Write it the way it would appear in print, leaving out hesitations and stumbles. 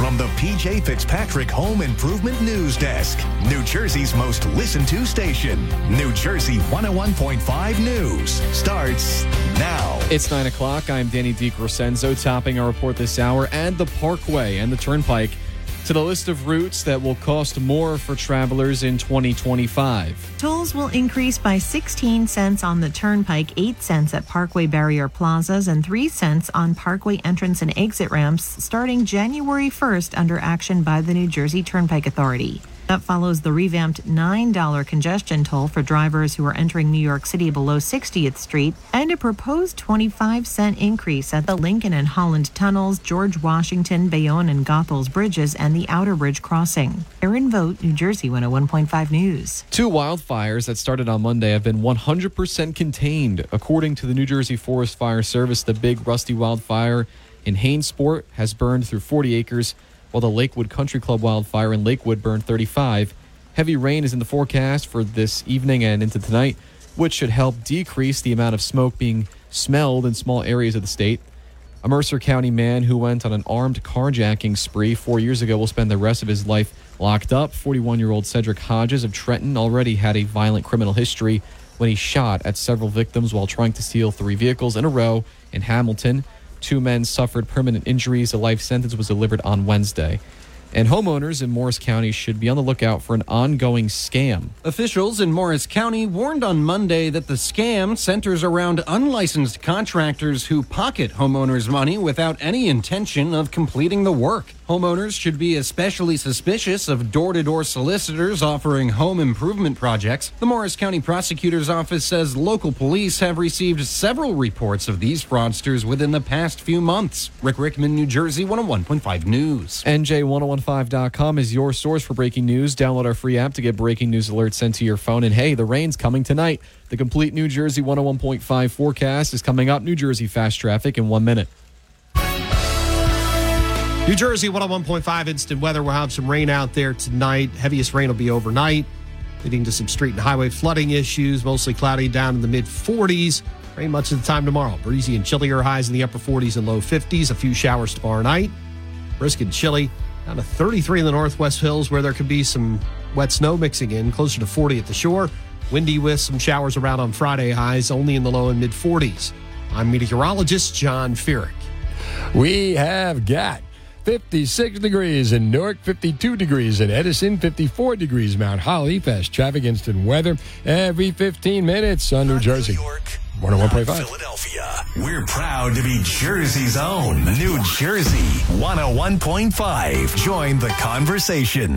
from the PJ Fitzpatrick Home Improvement News Desk, New Jersey's most listened to station. New Jersey 101.5 News starts now. It's 9 o'clock. I'm Danny DiCrescenzo, topping our report this hour. Add the Parkway and the Turnpike to the list of routes that will cost more for travelers in 2025. Tolls will increase by 16 cents on the Turnpike, 8 cents at Parkway barrier plazas, and 3 cents on Parkway entrance and exit ramps starting January 1st under action by the New Jersey Turnpike Authority. That follows the revamped $9 congestion toll for drivers who are entering New York City below 60th Street and a proposed 25-cent increase at the Lincoln and Holland tunnels, George Washington, Bayonne and Goethals bridges, and the Outer Bridge crossing. Erin Vogt, New Jersey 101.5 News. 2 wildfires that started on Monday have been 100% contained. According to the New Jersey Forest Fire Service, the Big Rusty wildfire in Hainesport has burned through 40 acres, while the Lakewood Country Club wildfire in Lakewood burned 35. Heavy rain is in the forecast for this evening and into tonight, which should help decrease the amount of smoke being smelled in small areas of the state. A Mercer County man who went on an armed carjacking spree 4 years ago will spend the rest of his life locked up. 41-year-old Cedric Hodges of Trenton already had a violent criminal history when he shot at several victims while trying to steal 3 vehicles in a row in Hamilton. 2 men suffered permanent injuries. A life sentence was delivered on Wednesday. And homeowners in Morris County should be on the lookout for an ongoing scam. Officials in Morris County warned on Monday that the scam centers around unlicensed contractors who pocket homeowners' money without any intention of completing the work. Homeowners should be especially suspicious of door-to-door solicitors offering home improvement projects. The Morris County Prosecutor's Office says local police have received several reports of these fraudsters within the past few months. Rick Rickman, New Jersey 101.5 News. NJ1015.com is your source for breaking news. Download our free app to get breaking news alerts sent to your phone. And hey, the rain's coming tonight. The complete New Jersey 101.5 forecast is coming up. New Jersey fast traffic in 1 minute. New Jersey 101.5 instant weather. We'll have some rain out there tonight. Heaviest rain will be overnight, leading to some street and highway flooding issues. Mostly cloudy down in the mid-40s. Rain much of the time tomorrow. Breezy and chillier highs in the upper 40s and low 50s. A few showers tomorrow night. Brisk and chilly. Down to 33 in the northwest hills where there could be some wet snow mixing in. Closer to 40 at the shore. Windy with some showers around on Friday. Highs only in the low and mid-40s. I'm meteorologist John Feerick. We have got 56 degrees in Newark, 52 degrees in Edison, 54 degrees Mount Holly. Fast traffic, instant weather every 15 minutes on New Jersey. New York, 101.5. Philadelphia. We're proud to be Jersey's own New Jersey 101.5. Join the conversation.